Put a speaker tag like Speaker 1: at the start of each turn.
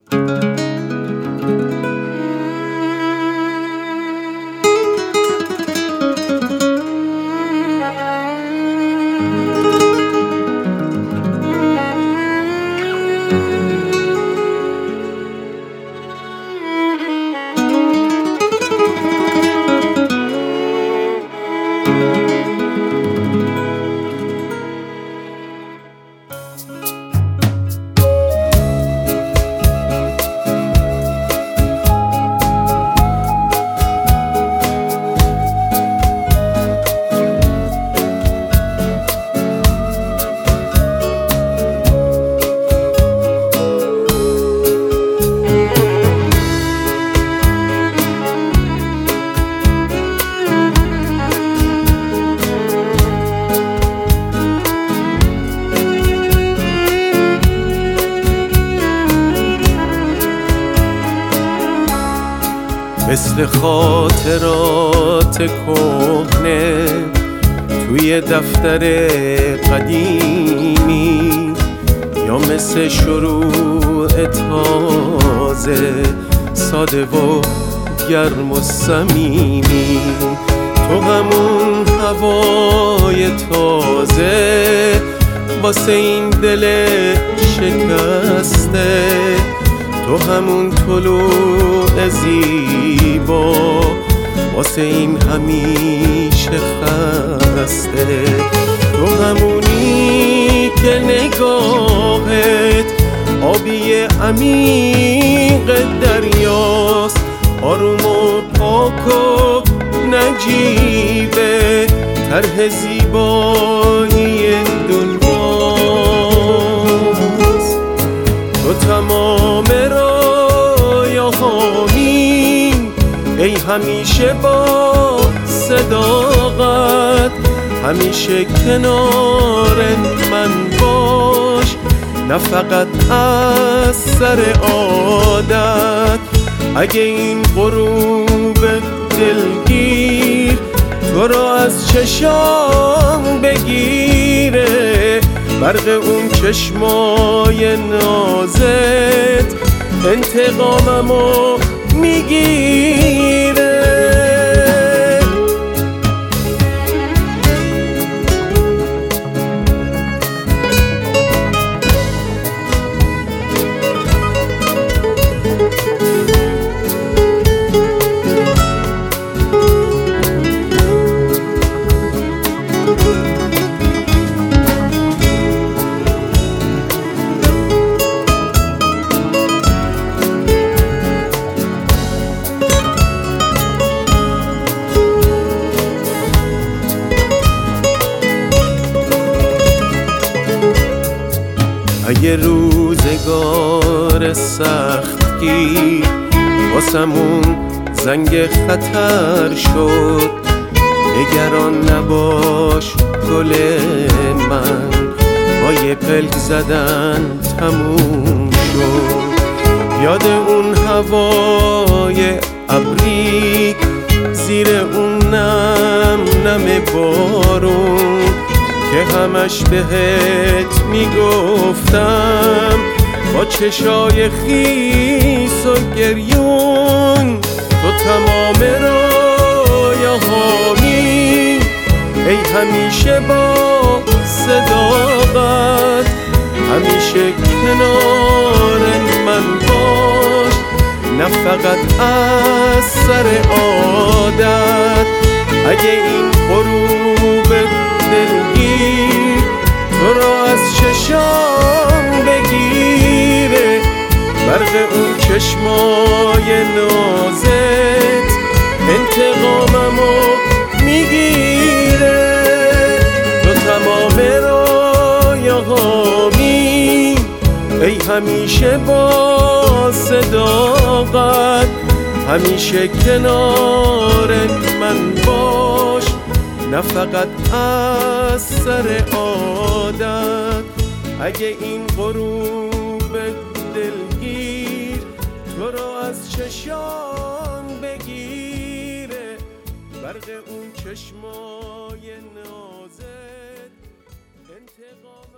Speaker 1: مثل خاطرات کهنه توی دفتر قدیمی، یا مثل شروع تازه ساده و گرم و صمیمی. تو همون هوای تازه واسه این دل شکسته، تو همون طلوع زیبا واسه این همیشه خسته. تو همونی که نگاهت آبی عمیق دریاست، آروم و پاک و نجیبه طرح زیبایی دنیاست. تو تمام رویاهامی، ای همیشه با صداقت، همیشه کنار من باش، نه فقط از سر عادت. اگه این غروب دلگیر تو را از چشام بگیره، برق اون چشمای نازت انتقاممو میگیره. اگه روزگار سختگیر واسمون زنگ خطر شد، نگران نباش گل من، با یه پلک زدن تموم شد. یاد اون هوای ابری زیر اون نم نم بارون که همش بهت میگفتم با چشای خیس و گریون. تو تمام رویاهامی، ای همیشه با صداقت، همیشه کنار من باش، نه فقط از سر عادت. اگه این غروب دلگیر تو را از چشام بگیره، برق اون چشمای نازت انتقاممو میگیره. تو تمام رویاهامی، ای همیشه با صداقت، همیشه کنار من باش، نه فقط از سر عادت. اگه این غروب دلگیر تو را از چشام بگیره، برق اون چشمای نازت انتقام